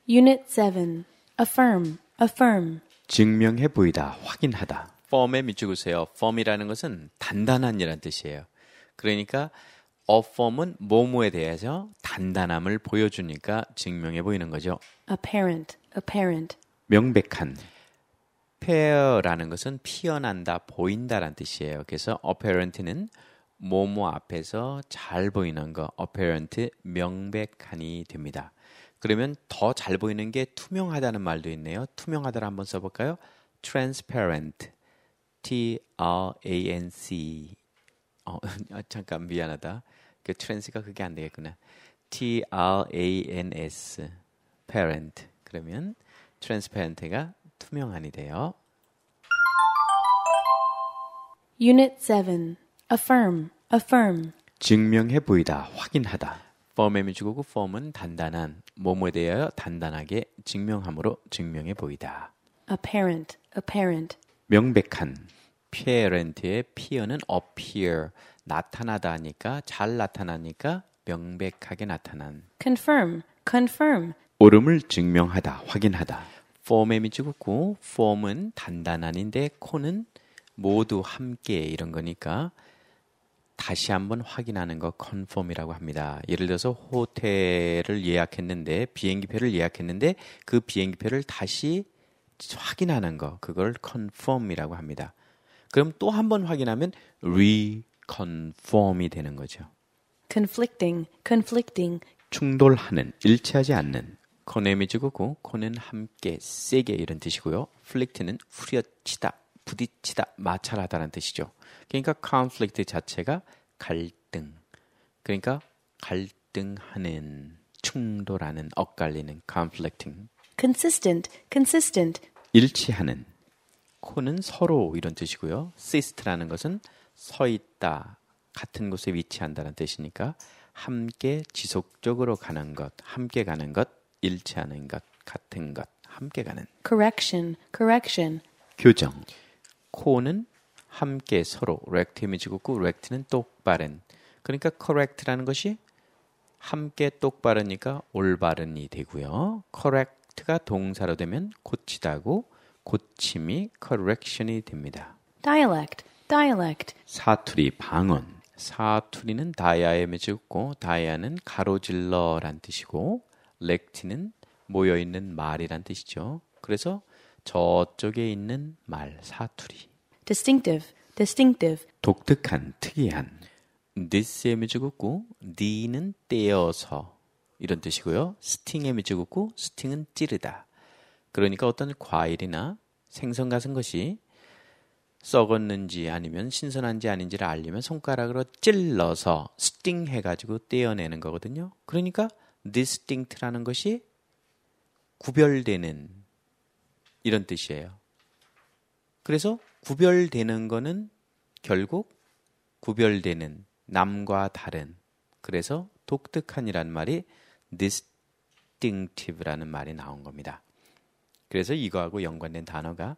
Unit 7. Affirm, affirm. 증명해 보이다, 확인하다. firm에 밑줄으세요. firm이라는 것은 단단한이라는 뜻이에요. 그러니까 affirm은 뭐뭐에 대해서 단단함을 보여주니까 증명해 보이는 거죠. Apparent, apparent. 명백한. appear라는 것은 피어난다, 보인다라는 뜻이에요. 그래서 apparent는 뭐뭐 앞에서 잘 보이는 거, apparent, 명백한이 됩니다. 그러면 더 잘 보이는 게 투명하다는 말도 있네요. 투명하다를 한번 써볼까요? transparent, T-R-A-N-C. 잠깐 미안하다. 그 trans가 그게 안 되겠구나. T-R-A-N-S, parent. 그러면 transparent가 투명한이 돼요. Unit 7. Affirm, affirm. 증명해 보이다, 확인하다. firm의 밑줄고 firm은 단단한, 뭐뭐에 대하여 단단하게 증명함으로 증명해 보이다. Apparent, apparent. 명백한. apparent의 appear는 appear, 나타나다 하니까, 잘 나타나니까 명백하게 나타난. Confirm, confirm. 옳음을 증명하다, 확인하다. form의 밑줄고 form은 단단한인데 co는 모두 함께 이런 거니까 다시 한번 확인하는 거 confirm이라고 합니다. 예를 들어서 호텔을 예약했는데 비행기표를 예약했는데 그 비행기표를 다시 확인하는 거 그걸 confirm이라고 합니다. 그럼 또 한 번 확인하면 reconfirm이 되는 거죠. Conflicting, conflicting. 충돌하는, 일치하지 않는. 코네 밑줄고 코는 함께, 세게 이런 뜻이고요. fllict는 후려치다, 부딪히다, 마찰하다라는 뜻이죠. 그러니까 conflict 자체가 갈등. 그러니까 갈등하는, 충돌하는, 엇갈리는, conflicting. Consistent, consistent. 일치하는. 코는 서로 이런 뜻이고요. sist라는 것은 서 있다, 같은 곳에 위치한다는 뜻이니까 함께 지속적으로 가는 것, 함께 가는 것, 일치하는 것, 같은 것, 함께 가는. Correction, correction. 교정. 코는 함께 서로, rect의 밑줄긋고 rect는 똑바른. 그러니까 correct라는 것이 함께 똑바르니까 올바른이 되고요. correct가 동사로 되면 고치다고 고침이 correction이 됩니다. Dialect, dialect. 사투리, 방언. 사투리는 다이아에 맺고 다이아는 가로질러란 뜻이고 렉티는 모여있는 말이란 뜻이죠. 그래서 저쪽에 있는 말, 사투리. Distinctive, distinctive. 독특한, 특이한. this에 맺고 the는 떼어서 이런 뜻이고요. sting에 맺고 sting은 찌르다. 그러니까 어떤 과일이나 생선 같은 것이 썩었는지 아니면 신선한지 아닌지를 알려면 손가락으로 찔러서 스팅 해가지고 떼어내는 거거든요. 그러니까 distinct라는 것이 구별되는 이런 뜻이에요. 그래서 구별되는 거는 결국 구별되는, 남과 다른. 그래서 독특한이라는 말이 distinctive라는 말이 나온 겁니다. 그래서 이거하고 연관된 단어가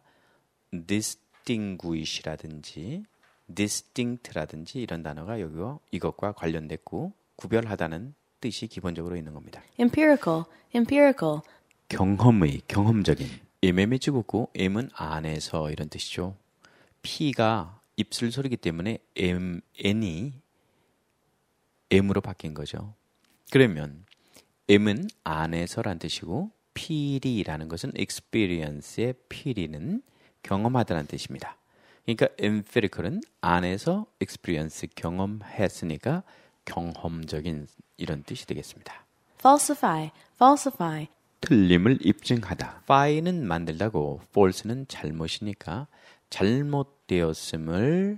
distinguish라든지 distinct라든지 이런 단어가 이것과 관련됐고 구별하다는 뜻이 기본적으로 있는 겁니다. Empirical, empirical. 경험의, 경험적인. M에 찍었고 M은 안에서 이런 뜻이죠. P가 입술 소리이기 때문에 N이 M으로 바뀐 거죠. 그러면 M은 안에서란 뜻이고 feel이라는 것은 experience의 feel이는 경험하다는 뜻입니다. 그러니까 empirical은 안에서 experience, 경험했으니까 경험적인 이런 뜻이 되겠습니다. Falsify, falsify. 틀림을 입증하다. fie는 만들다고 false는 잘못이니까 잘못되었음을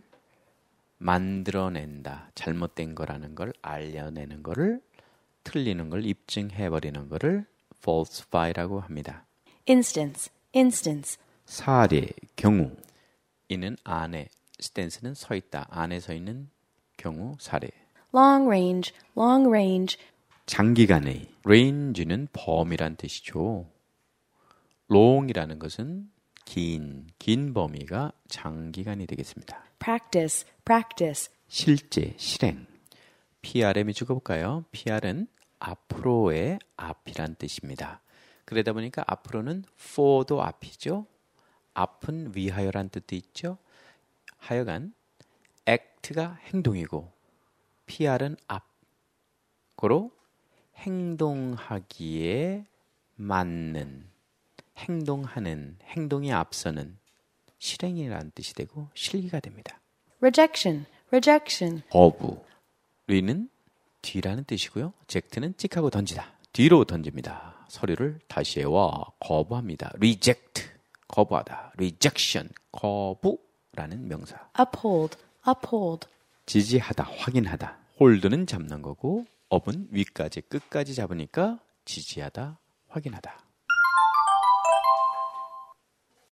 만들어낸다. 잘못된 거라는 걸 알려내는 거를 틀리는 걸 입증해버리는 거를 falsify라고 합니다. Instance, instance. 사례, 경우. 이는 안에, stance는 서 있다. 안에 서 있는 경우, 사례. Long range, long range. 장기간의. range는 범위란 뜻이죠. long이라는 것은 긴 범위가 장기간이 되겠습니다. Practice, practice. 실제, 실행. PR에 밑줄거 볼까요? PR은 앞으로의 앞이란 뜻입니다. 그러다 보니까 앞으로는 for도 앞이죠. 앞은 위하여란 뜻도 있죠. 하여간 act가 행동이고 PR은 앞. 고로 행동하기에 맞는, 행동하는, 행동이 앞서는 실행이라는 뜻이 되고 실기가 됩니다. rejection, rejection, 거부. 리는 뒤라는 뜻이고요. 젝트는 찍하고 던지다. 뒤로 던집니다. 서류를 다시 해와 거부합니다. reject, 거부하다. rejection, 거부라는 명사. uphold, uphold, 지지하다, 확인하다. hold는 잡는 거고 up은 위까지 끝까지 잡으니까 지지하다, 확인하다.